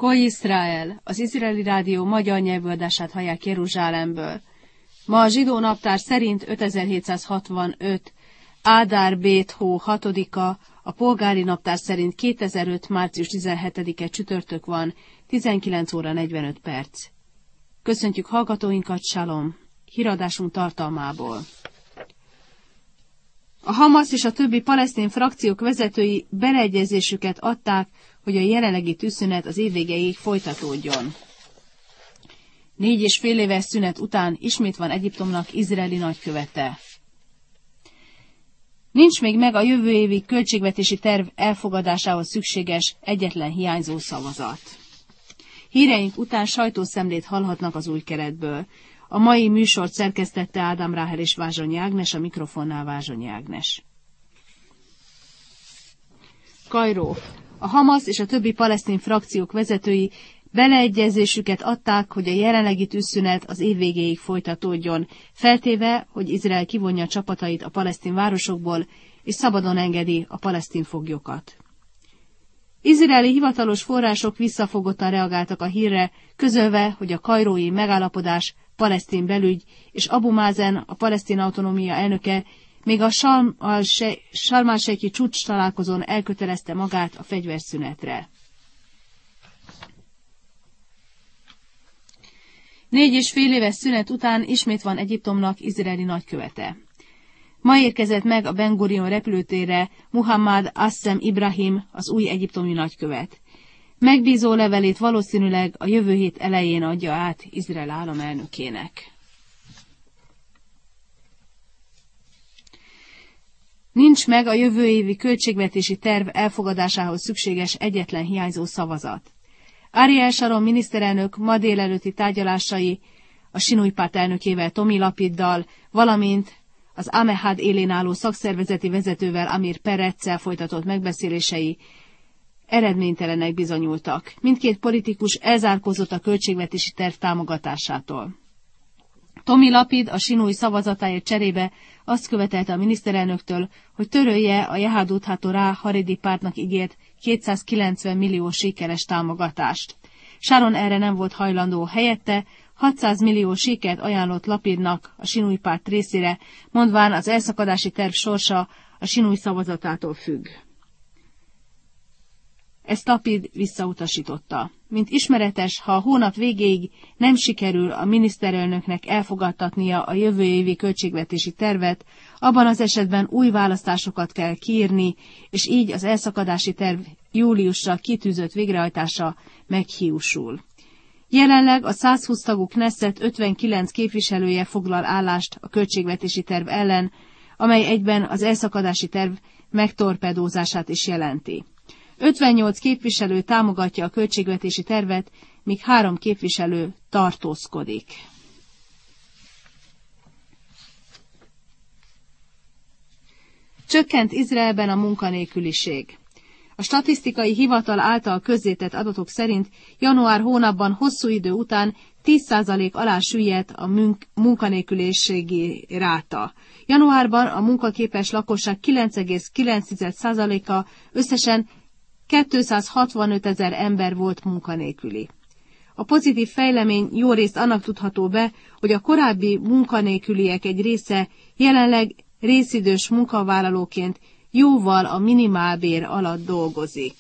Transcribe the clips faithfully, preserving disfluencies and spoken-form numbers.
Ko Israel, az izraeli rádió magyar nyelvű adását hallják Jeruzsálemből. Ma a zsidó naptár szerint ötezer-hétszázhatvanöt. Ádár Bét hó hatodika, a polgári naptár szerint kétezer-öt. március tizenhetedike csütörtök van, tizenkilenc óra negyvenöt perc. Köszöntjük hallgatóinkat, Salom! Híradásunk tartalmából. A Hamasz és a többi palesztin frakciók vezetői beleegyezésüket adták, hogy a jelenlegi tűzszünet az év végéig folytatódjon. Négy és fél éves szünet után ismét van Egyiptomnak izraeli nagykövete. Nincs még meg a jövő évi költségvetési terv elfogadásához szükséges egyetlen hiányzó szavazat. Híreink után sajtószemlét hallhatnak az új keretből. A mai műsort szerkesztette Ádám Ráhel és Vázsonyi Ágnes, a mikrofonnál Vázsonyi Ágnes. Kairó. A Hamasz és a többi palesztin frakciók vezetői beleegyezésüket adták, hogy a jelenlegi tűzszünet az év végéig folytatódjon, feltéve, hogy Izrael kivonja csapatait a palesztin városokból, és szabadon engedi a palesztin foglyokat. Izraeli hivatalos források visszafogottan reagáltak a hírre, közölve, hogy a kairói megállapodás, palesztin belügy és Abu Mázen, a palesztin autonómia elnöke, még a Sarm al-Sheikhi csúcs találkozón elkötelezte magát a fegyverszünetre. Négy és fél éves szünet után ismét van Egyiptomnak izraeli nagykövete. Ma érkezett meg a Ben Gurion repülőtérre Muhammad Assem Ibrahim, az új egyiptomi nagykövet. Megbízó levelét valószínűleg a jövő hét elején adja át Izrael államelnökének. Nincs meg a jövő évi költségvetési terv elfogadásához szükséges egyetlen hiányzó szavazat. Ariel Sharon miniszterelnök ma délelőtti tárgyalásai a Sinui párt elnökével, Tomi Lapiddal, valamint az Amehad élén álló szakszervezeti vezetővel, Amir Peretzel folytatott megbeszélései eredménytelenek bizonyultak. Mindkét politikus elzárkózott a költségvetési terv támogatásától. Tomi Lapid a Sinui szavazatáért cserébe azt követelte a miniszterelnöktől, hogy törölje a Yehadut HaTorah haredi pártnak ígért kétszázkilencven millió sikeres támogatást. Sharon erre nem volt hajlandó, helyette hatszáz millió sikert ajánlott Lapidnak a Sinui párt részére, mondván az elszakadási terv sorsa a Sinui szavazatától függ. Ezt Lapid visszautasította. Mint ismeretes, ha a hónap végéig nem sikerül a miniszterelnöknek elfogadtatnia a jövő évi költségvetési tervet, abban az esetben új választásokat kell kiírni, és így az elszakadási terv júliusra kitűzött végrehajtása meghiúsul. Jelenleg a százhúsz tagú Knesset ötvenkilenc képviselője foglal állást a költségvetési terv ellen, amely egyben az elszakadási terv megtorpedózását is jelenti. ötvennyolc képviselő támogatja a költségvetési tervet, míg három képviselő tartózkodik. Csökkent Izraelben a munkanélküliség. A statisztikai hivatal által közzétett adatok szerint január hónapban hosszú idő után tíz százalék alá süllyedt a munkanélküliségi ráta. Januárban a munkaképes lakosság kilenc egész kilenc százaléka, összesen kétszázhatvanötezer ember volt munkanélküli. A pozitív fejlemény jórészt annak tudható be, hogy a korábbi munkanélküliek egy része jelenleg részidős munkavállalóként jóval a minimálbér alatt dolgozik.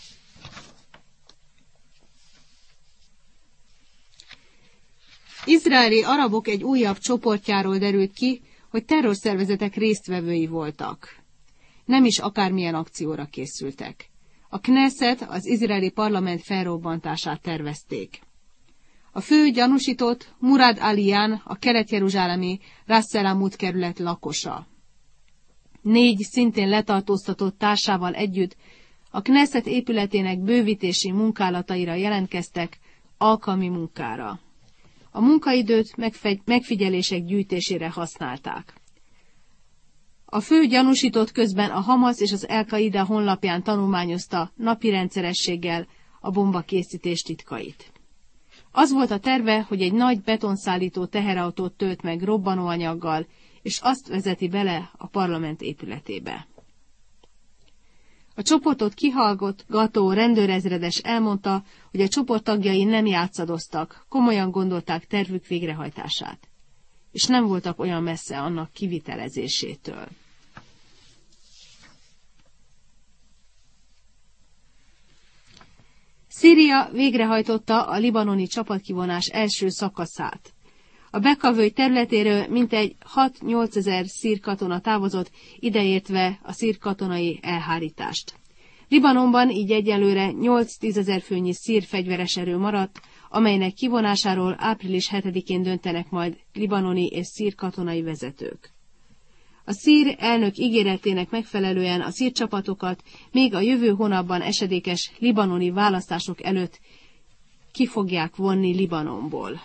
Izraeli arabok egy újabb csoportjáról derült ki, hogy terrorszervezetek résztvevői voltak. Nem is akármilyen akcióra készültek. A Knesset, az izraeli parlament felrobbantását tervezték. A fő gyanúsított Murad Aliyan, a kelet-jeruzsálemi Ras el Amud kerület lakosa. Négy szintén letartóztatott társával együtt a Knesset épületének bővítési munkálataira jelentkeztek alkalmi munkára. A munkaidőt megfigyelések gyűjtésére használták. A fő gyanúsított közben a Hamasz és az El-Qaida honlapján tanulmányozta napi rendszerességgel a bombakészítés titkait. Az volt a terve, hogy egy nagy betonszállító teherautót tölt meg robbanóanyaggal, és azt vezeti bele a parlament épületébe. A csoportot kihallgató rendőrezredes elmondta, hogy a csoport tagjai nem játszadoztak, komolyan gondolták tervük végrehajtását, és nem voltak olyan messze annak kivitelezésétől. Szíria végrehajtotta a libanoni csapatkivonás első szakaszát. A Bekkavöly területéről mintegy hat-nyolc ezer szír katona távozott, ideértve a szír katonai elhárítást. Libanonban így egyelőre nyolc-tízezer főnyi szír fegyveres erő maradt, amelynek kivonásáról április hetedikén döntenek majd libanoni és szír katonai vezetők. A szír elnök ígéretének megfelelően a szír csapatokat még a jövő hónapban esedékes libanoni választások előtt ki fogják vonni Libanonból.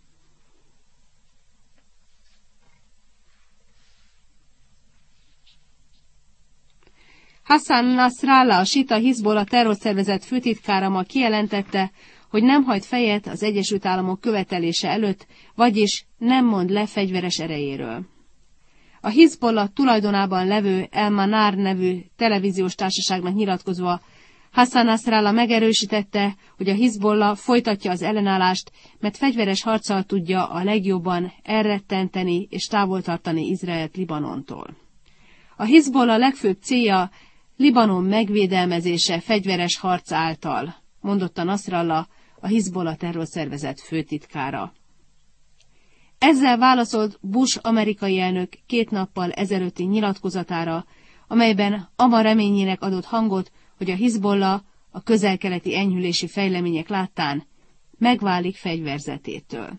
Hassan Nasrallah, a sita Hizbollah terrorszervezet főtitkára ma kijelentette, hogy nem hajt fejet az Egyesült Államok követelése előtt, vagyis nem mond le fegyveres erejéről. A Hizbollah tulajdonában levő El Manar nevű televíziós társaságnak nyilatkozva Hassan Nasrallah megerősítette, hogy a Hizbollah folytatja az ellenállást, mert fegyveres harccal tudja a legjobban elrettenteni és távol tartani Izraelt Libanontól. A Hizbollah legfőbb célja Libanon megvédelmezése fegyveres harc által, mondotta Nasrallah, a Hizbollah terrorszervezet főtitkára. Ezzel válaszolt Bush amerikai elnök két nappal ezelőtti nyilatkozatára, amelyben abban reményének adott hangot, hogy a Hizbollah a közel-keleti enyhülési fejlemények láttán megválik fegyverzetétől.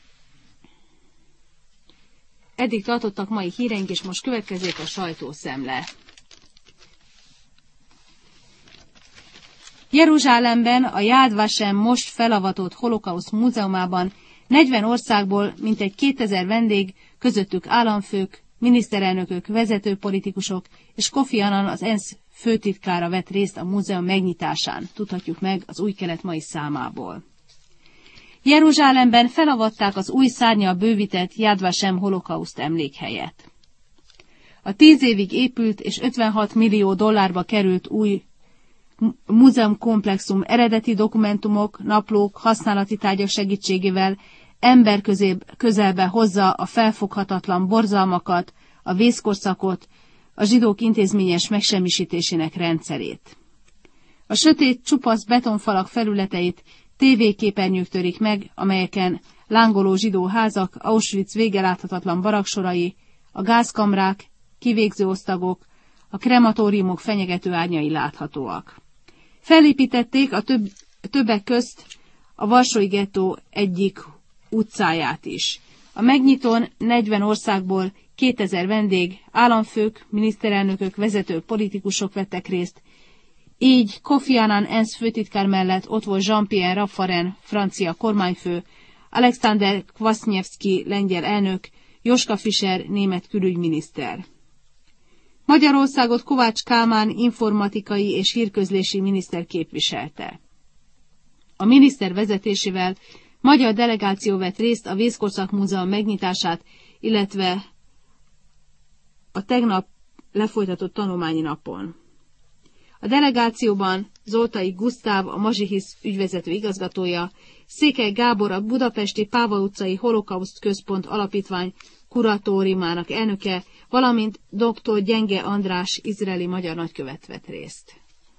Eddig tartottak mai híreink, és most következik a sajtószemle. Jeruzsálemben a Yad Vashem most felavatott holokauszt múzeumában negyven országból mintegy kétezer vendég, közöttük államfők, miniszterelnökök, vezető politikusok és Kofi Annan, az ENSZ főtitkára vett részt a múzeum megnyitásán, tudhatjuk meg az Új Kelet mai számából. Jeruzsálemben felavatták az új szárnnyal bővített Yad Vashem holokauszt emlékhelyet. A tíz évig épült és ötvenhat millió dollárba került új múzeumkomplexum eredeti dokumentumok, naplók, használati tárgyak segítségével ember közelbe hozza a felfoghatatlan borzalmakat, a vészkorszakot, a zsidók intézményes megsemmisítésének rendszerét. A sötét, csupasz betonfalak felületeit tévéképernyők törik meg, amelyeken lángoló zsidó házak, Auschwitz végeláthatatlan baraksorai, a gázkamrák, kivégző osztagok, a krematóriumok fenyegető árnyai láthatóak. Felépítették a több, többek közt a Varsói gettó egyik utcáját is. A megnyitón negyven országból kétezer vendég, államfők, miniszterelnökök, vezetők, politikusok vettek részt. Így Kofi Annan ENSZ főtitkár mellett ott volt Jean-Pierre Raffarin, francia kormányfő, Alexander Kwasniewski, lengyel elnök, Joschka Fischer, német külügyminiszter. Magyarországot Kovács Kálmán informatikai és hírközlési miniszter képviselte. A miniszter vezetésével magyar delegáció vett részt a Vészkorszak Múzeum megnyitását, illetve a tegnap lefolytatott tanulmányi napon. A delegációban Zoltai Gusztáv, a Mazsihisz ügyvezető igazgatója, Székely Gábor, a budapesti Páva utcai Holokauszt Központ alapítvány kuratóriumának elnöke, valamint dr. Gyenge András, izraeli magyar nagykövet vett részt.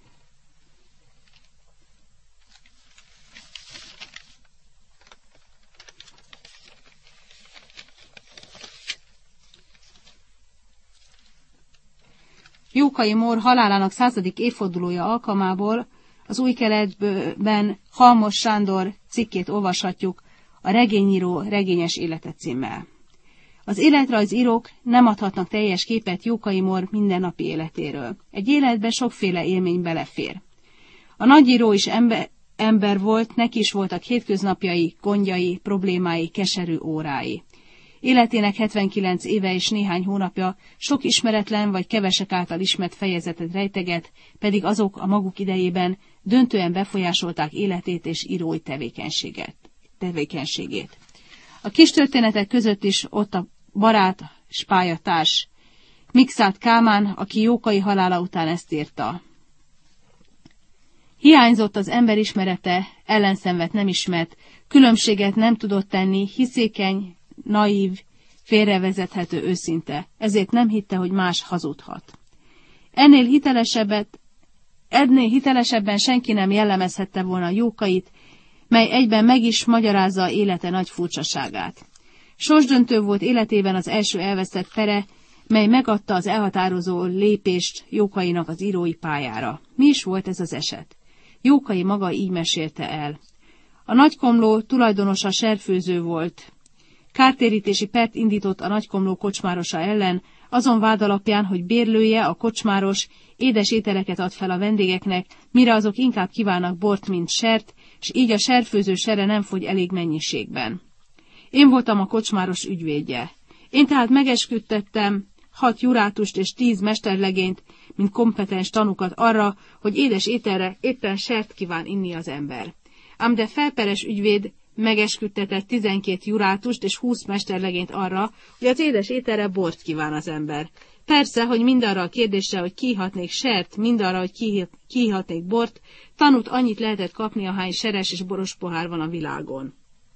Jókai Mór halálának századik évfordulója alkalmából az Új Keletben Halmos Sándor cikkét olvashatjuk a Regényíró regényes élete címmel. Az életrajzírók nem adhatnak teljes képet Jókai Mór mindennapi életéről. Egy életben sokféle élmény belefér. A nagyíró is ember, ember volt, neki is voltak hétköznapjai, gondjai, problémái, keserű órái. Életének hetvenkilenc éve és néhány hónapja sok ismeretlen vagy kevesek által ismert fejezetet rejteget, pedig azok a maguk idejében döntően befolyásolták életét és írói tevékenységet, tevékenységét. A kis történetek között is ott a barát és pályatárs Mikszát Kálmán, aki Jókai halála után ezt írta. Hiányzott az emberismerete, ellenszenvet nem ismert, különbséget nem tudott tenni, hiszékeny, naív, félrevezethető, őszinte, ezért nem hitte, hogy más hazudhat. Ennél hitelesebbet, ennél hitelesebben senki nem jellemezhette volna Jókait, mely egyben meg is magyarázza élete nagy furcsaságát. Sorsdöntő volt életében az első elvesztett pere, mely megadta az elhatározó lépést Jókainak az írói pályára. Mi is volt ez az eset? Jókai maga így mesélte el. A nagykomló tulajdonosa serfőző volt. Kártérítési pert indított a nagykomló kocsmárosa ellen, azon vád alapján, hogy bérlője, a kocsmáros, édes ételeket ad fel a vendégeknek, mire azok inkább kívánnak bort, mint sert, és így a serfőző sere nem fogy elég mennyiségben. Én voltam a kocsmáros ügyvédje. Én tehát megesküdtettem hat jurátust és tíz mesterlegényt, mint kompetens tanukat arra, hogy édes ételre éppen sert kíván inni az ember. Ám de felperes ügyvéd megesküdtetett tizenkét jurátust és húsz mesterlegényt arra, hogy az édes ételre bort kíván az ember. Persze, hogy mindarra a kérdésre, hogy kihatnék sert, mindarra, hogy kihatnék bort, tanút annyit lehetett kapni, ahány seres és boros pohár van a világon.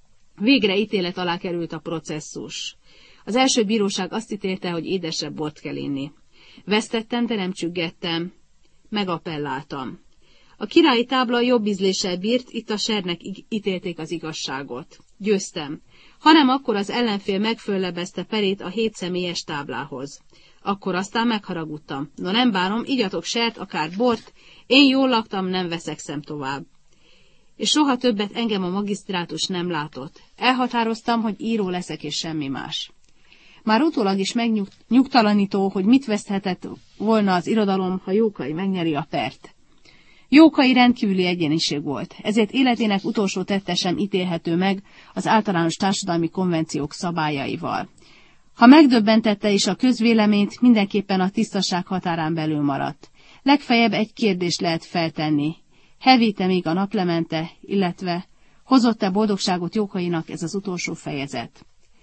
Végre ítélet alá került a processzus. Az első bíróság azt ítélte, hogy édesebb bort kell inni. Vesztettem, de nem csüggettem. Megappelláltam. A királyi tábla jobb ízléssel bírt, itt a sernek ítélték az igazságot. Győztem. Hanem akkor az ellenfél megföllebezte perét a hét személyes táblához. Akkor aztán megharagudtam. No nem bánom, igyatok sert, akár bort, én jól laktam, nem veszekszem tovább. És soha többet engem a magisztrátus nem látott. Elhatároztam, hogy író leszek és semmi más. Már utólag is megnyugtalanító, hogy mit veszthetett volna az irodalom, ha Jókai megnyeri a pert. Jókai rendkívüli egyeniség volt, ezért életének utolsó tette sem ítélhető meg az általános társadalmi konvenciók szabályaival. Ha megdöbbentette is a közvéleményt, mindenképpen a tisztaság határán belül maradt. Legfeljebb egy kérdést lehet feltenni. Hevíte még a naplemente, illetve hozott-e boldogságot Jókainak ez az utolsó fejezet?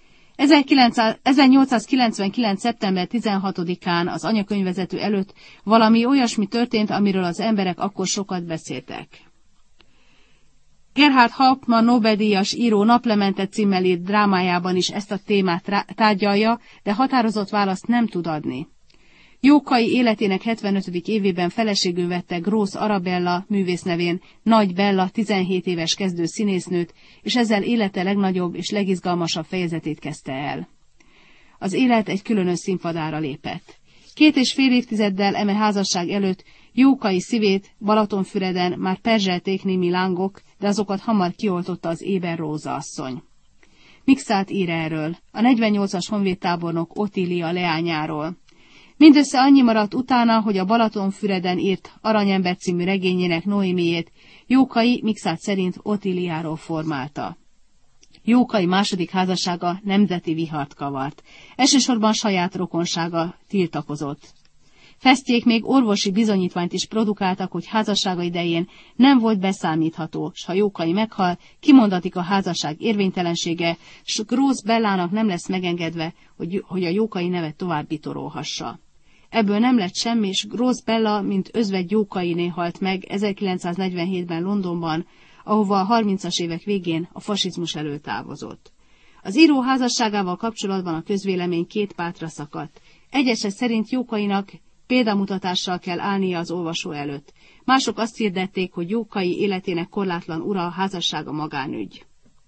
ezernyolcszázkilencvenkilenc. szeptember tizenhatodikán az anyakönyvvezető előtt valami olyasmi történt, amiről az emberek akkor sokat beszéltek. Gerhard Hauptmann Nobel-díjas író Naplemente címmel írt drámájában is ezt a témát tárgyalja, de határozott választ nem tud adni. Jókai életének hetvenötödik évében feleségül vette Grósz Arabella művésznevén Nagy Bella tizenhét éves kezdő színésznőt, és ezzel élete legnagyobb és legizgalmasabb fejezetét kezdte el. Az élet egy különös színpadára lépett. Két és fél évtizeddel eme házasság előtt Jókai szívét Balatonfüreden már perzselték némi lángok, de azokat hamar kioltotta az éber Róza asszony. Mixát ír erről, a negyvennyolcas honvédtábornok Otília leányáról. Mindössze annyi maradt utána, hogy a Balatonfüreden írt Aranyember című regényének Noémiét Jókai Mixát szerint Otíliáról formálta. Jókai második házassága nemzeti vihart kavart. Elsősorban saját rokonsága tiltakozott. Fesztjék még orvosi bizonyítványt is produkáltak, hogy házassága idején nem volt beszámítható, s ha Jókai meghal, kimondatik a házasság érvénytelensége, s Grósz Bellának nem lesz megengedve, hogy, hogy a Jókai nevet tovább bitorolhassa. Ebből nem lett semmi, és Grósz Bella, mint özvegy Jókainé halt meg ezerkilencszáznegyvenhétben Londonban, ahova a harmincas évek végén a fasizmus elől távozott. Az író házasságával kapcsolatban a közvélemény két pártra szakadt. Egyesek szerint Jókainak példamutatással kell állnia az olvasó előtt. Mások azt hirdették, hogy Jókai életének korlátlan ura a házassága magánügy.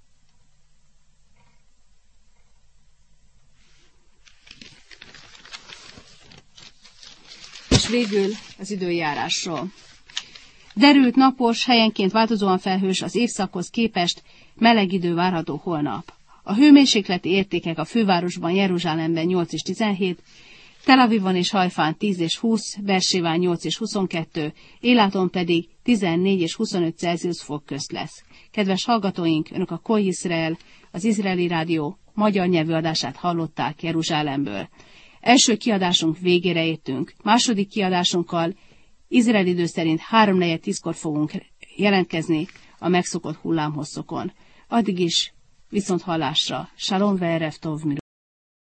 És végül az időjárásról. Derült, napos, helyenként változóan felhős, az évszakhoz képest meleg idő várható holnap. A hőmérsékleti értékek a fővárosban, Jeruzsálemben nyolc és tizenhét, Tel Avivon és Hajfán tíz és húsz, Bersébán nyolc és huszonkettő, Éláton pedig tizennégy és huszonöt Celsius fok közt lesz. Kedves hallgatóink, önök a Kol Hiszrael, az Izraeli Rádió magyar nyelvű adását hallották Jeruzsálemből. Első kiadásunk végére értünk. Második kiadásunkkal Izrael idő szerint háromnegyed tízkor fogunk jelentkezni a megszokott hullámhosszokon. Addig is viszont hallásra. Shalom ve'erev tov.